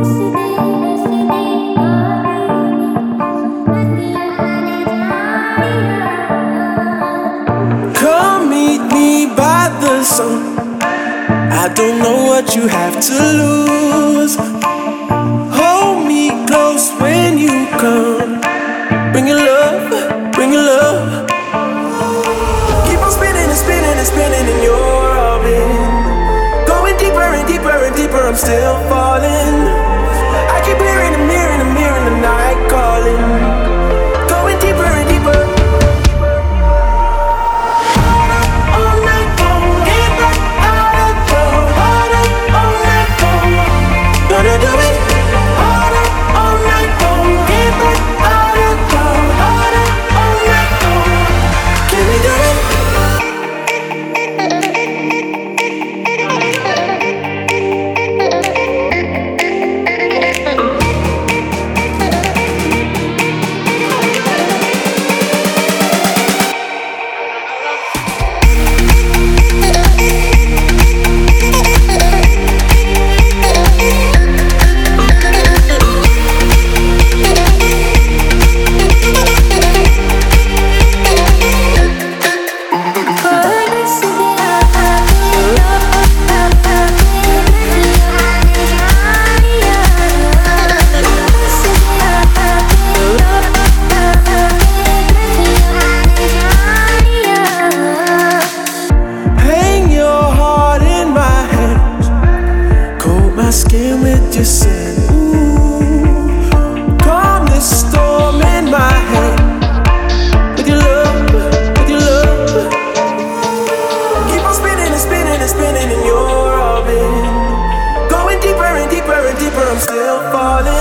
Come meet me by the sun. I don't know what you have to lose. Hold me close when you come. Bring your love, bring your love. Keep on spinning and spinning and spinning in your orbit. Going deeper and deeper and deeper, I'm still falling. I keep hearing the mirror, the mirror in the night calling. Going deeper and deeper. All night long, get back out of the water. All night long, gonna do it. All night long, get back out of the water. All night long, can we do it? Skin with your sin. Ooh, calm this storm in my head. With your love, with your love. Keep on spinning and spinning and spinning in your orbit. Going deeper and deeper and deeper, I'm still falling.